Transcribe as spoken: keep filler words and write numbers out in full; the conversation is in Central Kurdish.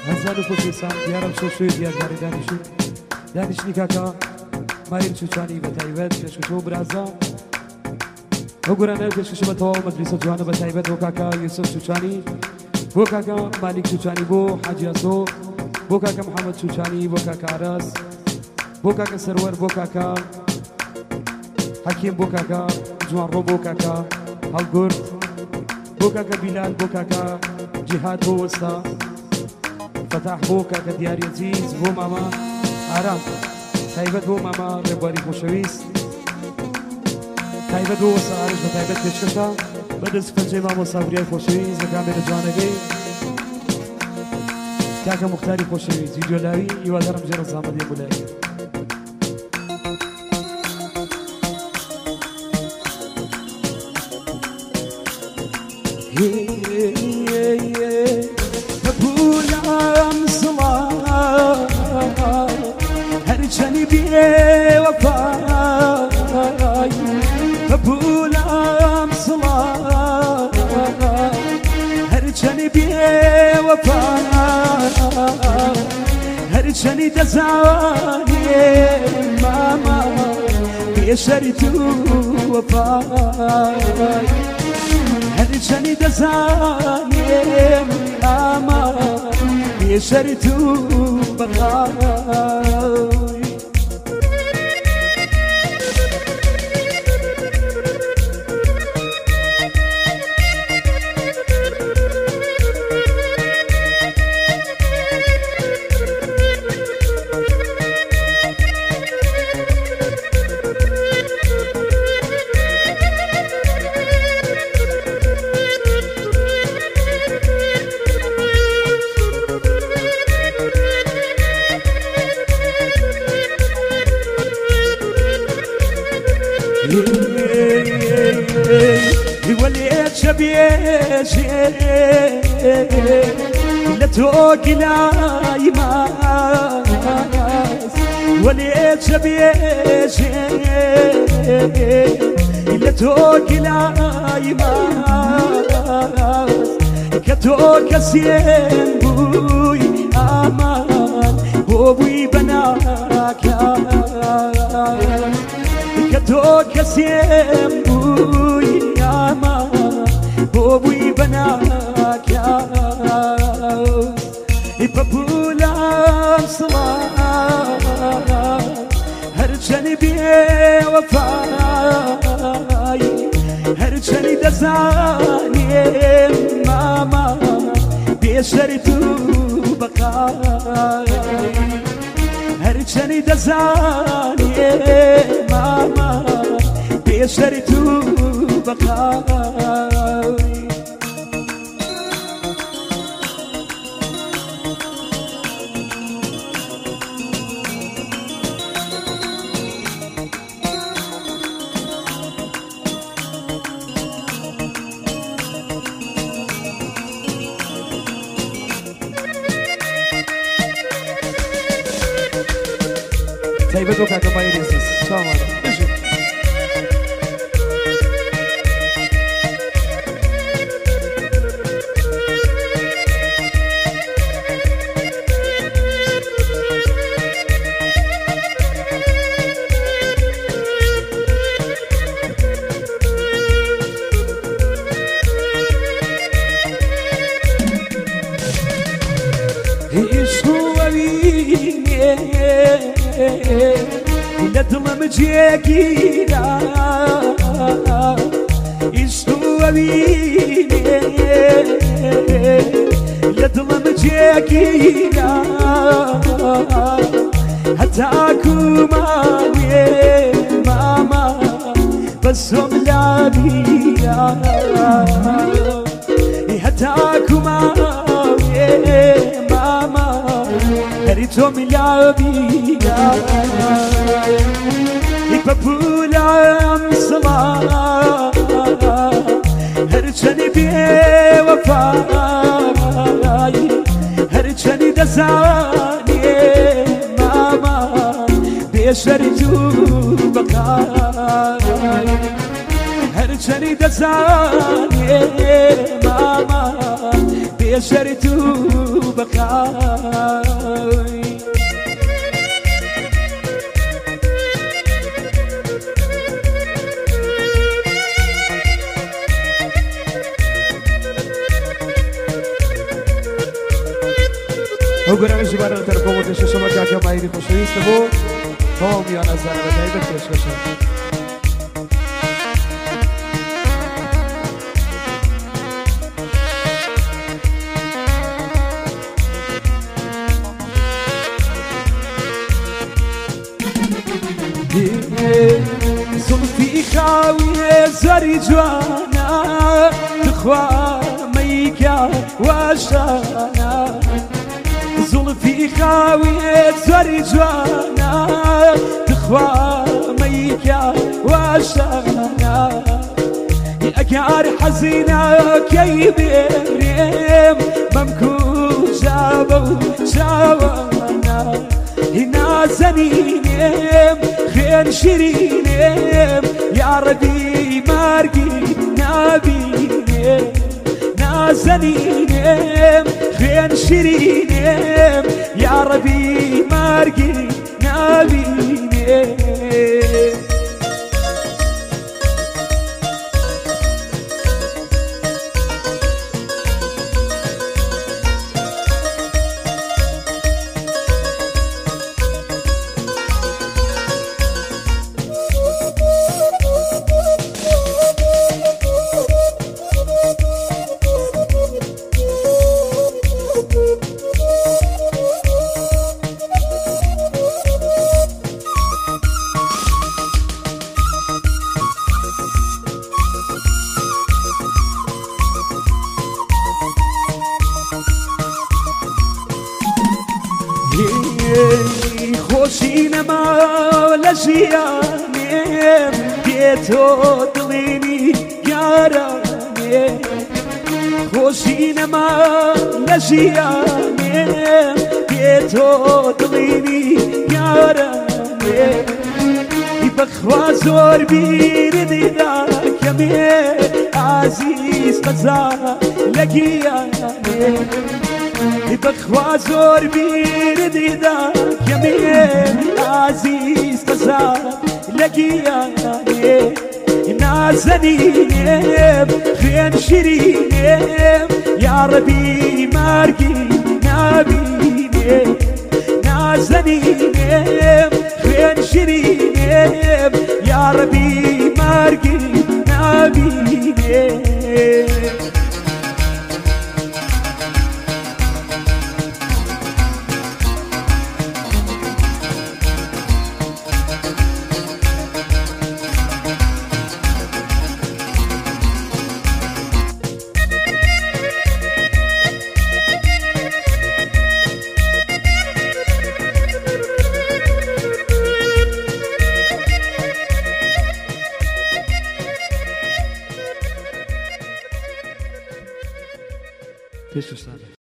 هزار خوشیسان دیارم شوشوی دیارکاری دانشی دانشنی کاکا مایر چوچانی بەتایبەت پێشکەش و برازە ئەو گورانە پێشکەش بەتەواو مەجلیسە جوانە بەتایبەت بۆ کاکا یوسف چوچانی بۆ کاکا مالیک چوچانی بۆ حاجی ئەسۆ بۆ کاکا محەممەد چوچانی بۆ کاکا ئاراس بۆ کاکا سەروەر بۆ کاکا حەکیم بۆ کاکا جوانڕۆ بۆ کاکا هەڵگورد بۆ کاکا بیلال بۆ کاکا جیهاد بۆ وەستا فتح بۆ کاکە دیاری عزیز بۆ ماما ئارام تایبەت بۆ ماما ڕێبواری خۆشەویست تایبەت بۆ وەستا ئارش بە تایبەت پێشکەشە بەدەست پەنجەی مامۆستا وریای خۆشەویست لە کامێرە جوانەکەی کاکە مختاری خۆشەویست ڤیدیۆلاوی هیوادارم ژێرە زامەدێ بولای هرچنی بیه وفای ببولم صلاة هرچنی بیه وفای هرچنی دزانی ماما بیشری تو وفای هرچنی دزانی ماما بیشری تو بقای وليت شبيشي لتوقي لايماس وليت شبيشي لتوقي لايماس كتوك سين بوي امان بوي بناك كتوك سين بوي امان بوي بناك ببولا صلاة هرچني بي وفاي هرچني دزاني ماما بيشرتو بقاي هرچني دزاني ماما بيشرتو بقاي تایبەت بۆ کاکە مایری عزیز سلام علیکم لدلم جيكينا استوى لدلم جيكينا هتاكما ماما بسهم لابيا هتاكما ماما هريتهم لابيا ببولا صلاة هرچني بي وفاي هرچني دزاني ماما بيشرتو بقاي هرچني دزاني ماما بيشرتو بقاي وقرأ الجبال تركوا وتشوش مكاك ما يريد خشويس تبو هم يا نزار بدايبة تشوشا زلفي خاوية زري جوانا تخوى ميكا واشانا زلفي خاوية زري جوانا تخوى ميكا واشانا أكار حزينة كي بيريم ممكو جابو جوانا هنا زنينيم خين شيرينيم يا ربي مارقي نابينيم نازنينيم خين شيرينيم يا ربي مارقي نابينيم خوشی نما لجیانیم بیتو دلینی یارانیم خوشی نما لجیانیم بیتو دلینی یارانیم بخوا زور بیردی دا کمی عزیز قضا لگیانیم بخوا زور بیردی دا كمين عزيز قصار لقياني نازنينيم خين شيرينيم يا ربي مارقي نابينيم نازنينيم خين شيرينيم يا ربي مارقي نابينيم This is that.